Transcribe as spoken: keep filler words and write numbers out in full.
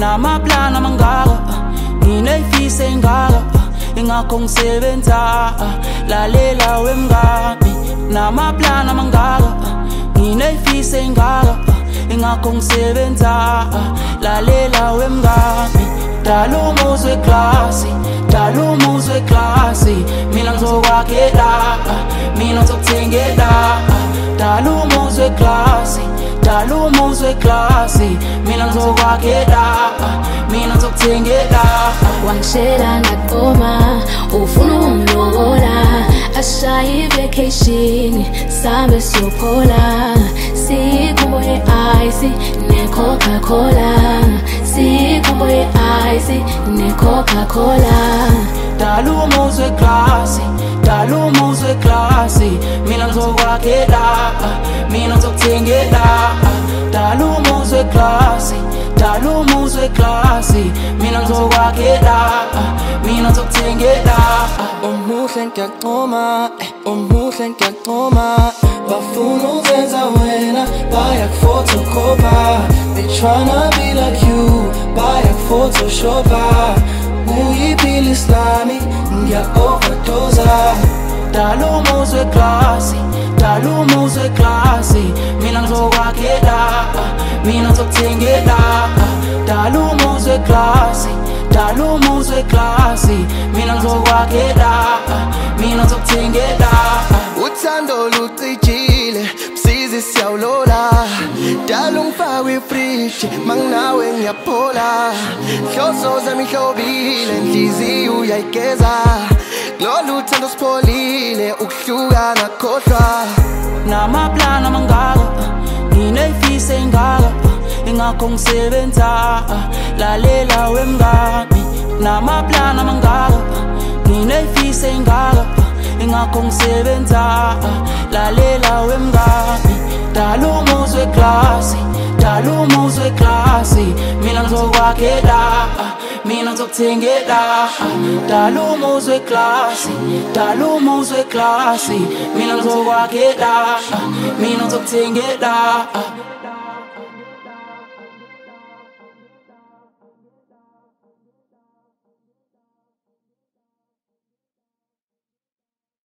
namaplana mangaka, nginey'fiso ey'ngaka, ingakho ngisebenza. Lalela wemngani, namaplana mangaka, nginey'fiso ey'ngaka, ingakho ngisebenza. Lalela wemngani, dala umuzi weklasi, dala umuzi weklasi, mina ngizokwakhela, mina ngizokuthengela. Dala umuzi weklasi, dala umuzi weklasi, mina ngizokwakhela, mina ngizokuthengela. Wangishela ngaqoma, ufuna ukungilobola, ashaye i-vacation, sambe siyophola. Sikhumbo ye-ice ne-Coca-Cola, sikhumbo ye-ice ne-Coca-Cola. Dala umuzi weklasi, dala umuzi weklasi, mina ngizokwakhela, mina ngizokuthengela. Dala umuzi weklasi, dala umuzi weklasi, mina ngizokwakhela, mina ngizokuthengela. Umuhle ngiyancoma, umuhle ngiyancoma, bafuna uzenza wena, bayakuphothokopa. They tryna be like you, bayakuphotoshopa. Uyiphila islami, ngiya-overdosa. Dala umuzi weklasi, dala umuzi weklasi, mina ngizokwakhela, mina ngizokuthengela. Dala umuzi weklasi, dala umuzi weklasi, mina ngizokwakhela, mina ngizokuthengela. Uthando lucijile, msizi siyawulola. Dala ungifake ifriji, manginawe ngiyaphola. Hloso zami hlobile, nhliziyo uyayigeza. Lolu thando sipholile, ukuhluka nakhohlwa. Namaplana mangaka, nginey'fiso ey'ngaka, ingakho ngisebenza. Lalela wemngani, namaplana mangaka, nginey'fiso ey'ngaka, ingakho ngisebenza. Lalela wemngani, dala umuzi weklasi, dala umuzi weklasi, mina ngizokwakhela, mina ngizokuthengela. Dala umuzi weklasi, dala umuzi weklasi, mina ngizokwakhela, mina ngizokuthengela.